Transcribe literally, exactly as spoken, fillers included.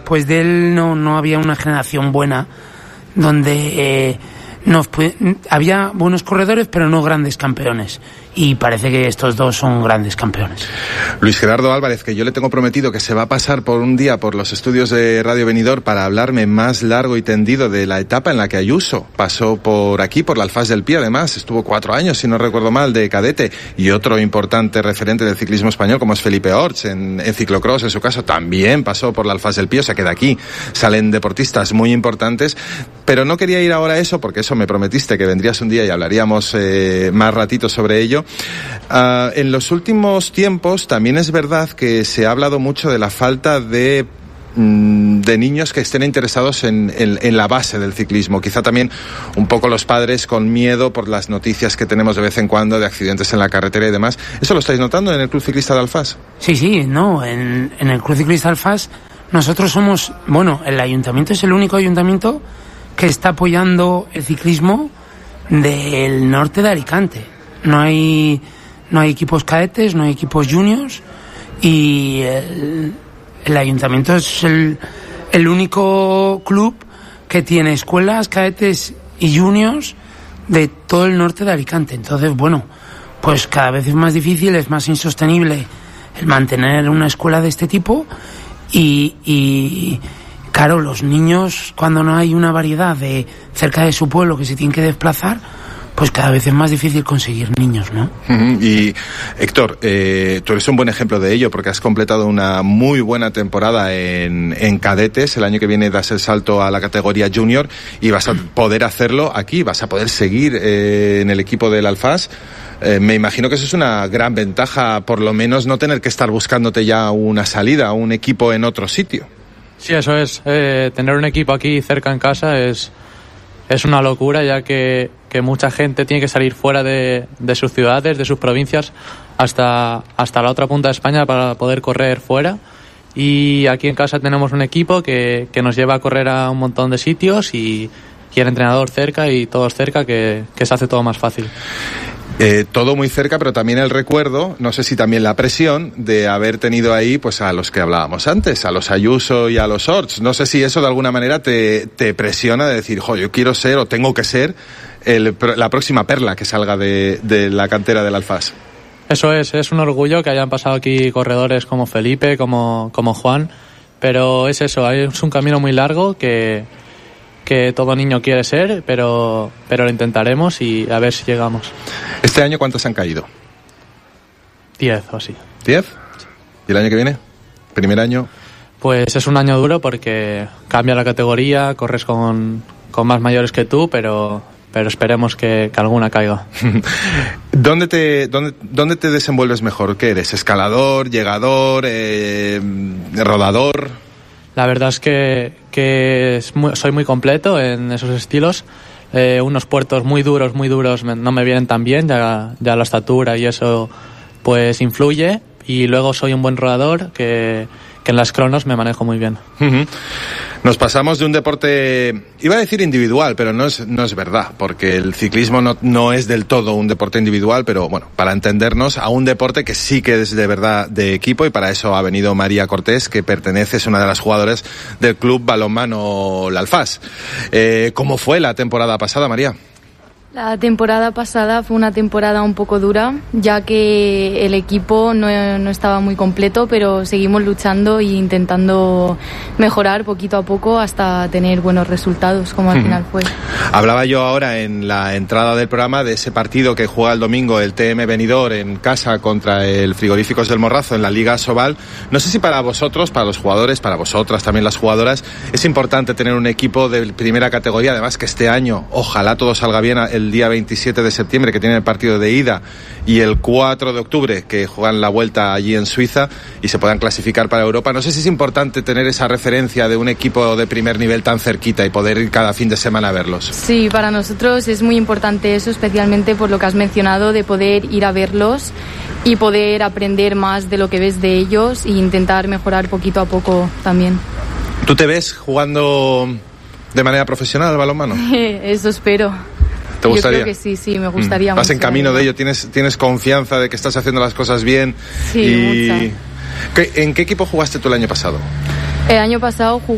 después de él no, no había una generación buena donde eh, nos, había buenos corredores pero no grandes campeones, y parece que estos dos son grandes campeones. Luis Gerardo Álvarez, que yo le tengo prometido que se va a pasar por un día por los estudios de Radio Benidorm para hablarme más largo y tendido de la etapa en la que Ayuso pasó por aquí, por la Alfás del Pi. Además estuvo cuatro años, si no recuerdo mal, de cadete, y otro importante referente del ciclismo español como es Felipe Orts en, en ciclocross, en su caso también pasó por la Alfás del Pi, o sea que de aquí salen deportistas muy importantes. Pero no quería ir ahora a eso, porque eso me prometiste que vendrías un día y hablaríamos eh, más ratito sobre ello. Uh, en los últimos tiempos también es verdad que se ha hablado mucho de la falta de de niños que estén interesados en, en, en la base del ciclismo. Quizá también un poco los padres con miedo por las noticias que tenemos de vez en cuando de accidentes en la carretera y demás. ¿Eso lo estáis notando en el Club Ciclista de Alfás? Sí, sí, no, en, en el Club Ciclista de Alfás nosotros somos, bueno, el ayuntamiento es el único ayuntamiento que está apoyando el ciclismo del norte de Alicante. No hay, no hay equipos cadetes, no hay equipos juniors, y el, el ayuntamiento es el, el único club que tiene escuelas, cadetes y juniors de todo el norte de Alicante. Entonces, bueno, pues cada vez es más difícil, es más insostenible el mantener una escuela de este tipo, y, y claro, los niños, cuando no hay una variedad de cerca de su pueblo que se tienen que desplazar, pues cada vez es más difícil conseguir niños, ¿no? Uh-huh. Y Héctor, eh, tú eres un buen ejemplo de ello, porque has completado una muy buena temporada en, en cadetes. El año que viene das el salto a la categoría junior y vas a poder hacerlo aquí, vas a poder seguir eh, en el equipo del Alfás. Eh, me imagino que eso es una gran ventaja, por lo menos no tener que estar buscándote ya una salida, un equipo en otro sitio. Sí, eso es. Eh, tener un equipo aquí cerca en casa es, es una locura, ya que, que mucha gente tiene que salir fuera de, de sus ciudades, de sus provincias, hasta, hasta la otra punta de España para poder correr fuera. Y aquí en casa tenemos un equipo que, que nos lleva a correr a un montón de sitios, y, y el entrenador cerca y todos cerca, que, que se hace todo más fácil. Eh, todo muy cerca, pero también el recuerdo, no sé si también la presión de haber tenido ahí pues a los que hablábamos antes, a los Ayuso y a los Orts. No sé si eso de alguna manera te, te presiona de decir, jo, yo quiero ser o tengo que ser el, la próxima perla que salga de, de la cantera del Alfás. Eso es, es un orgullo que hayan pasado aquí corredores como Felipe, como, como Juan, pero es eso, es un camino muy largo que... que todo niño quiere ser, pero, pero lo intentaremos y a ver si llegamos. ¿Este año cuántos han caído? Diez o así. ¿Diez? ¿Y el año que viene? ¿Primer año? Pues es un año duro porque cambia la categoría, corres con, con más mayores que tú, pero, pero esperemos que, que alguna caiga. ¿Dónde te, dónde, ¿Dónde te desenvuelves mejor? ¿Qué eres? ¿Escalador, llegador, eh, rodador? La verdad es que, que es muy, soy muy completo en esos estilos. Eh, unos puertos muy duros, muy duros no me vienen tan bien, ya, ya la estatura y eso pues influye. Y luego soy un buen rodador que, que en las cronos me manejo muy bien. Uh-huh. Nos pasamos de un deporte, iba a decir individual, pero no es, no es verdad, porque el ciclismo no, no es del todo un deporte individual, pero bueno, para entendernos, a un deporte que sí que es de verdad de equipo, y para eso ha venido María Cortés, que pertenece, es una de las jugadoras del Club Balonmano La Alfás. Eh, ¿Cómo fue la temporada pasada, María? La temporada pasada fue una temporada un poco dura, ya que el equipo no, no estaba muy completo, pero seguimos luchando e intentando mejorar poquito a poco hasta tener buenos resultados, como al final fue. Hablaba yo ahora en la entrada del programa de ese partido que juega el domingo el T M Benidorm en casa contra el Frigoríficos del Morrazo en la Liga Sobal. No sé si para vosotros, para los jugadores, para vosotras también las jugadoras, es importante tener un equipo de primera categoría, además que este año ojalá todo salga bien el día veintisiete de septiembre, que tienen el partido de ida, y el cuatro de octubre, que juegan la vuelta allí en Suiza y se puedan clasificar para Europa. No sé si es importante tener esa referencia de un equipo de primer nivel tan cerquita y poder ir cada fin de semana a verlos. Sí, para nosotros es muy importante eso, especialmente por lo que has mencionado, de poder ir a verlos y poder aprender más de lo que ves de ellos e intentar mejorar poquito a poco también. ¿Tú te ves jugando de manera profesional al balonmano? Eso espero. ¿Te gustaría? Yo creo que sí, sí, me gustaría. Mm. Vas mucho, en camino de ello, tienes, tienes confianza de que estás haciendo las cosas bien. Sí, y... mucha. ¿Qué, ¿En qué equipo jugaste tú el año pasado? El año pasado jugué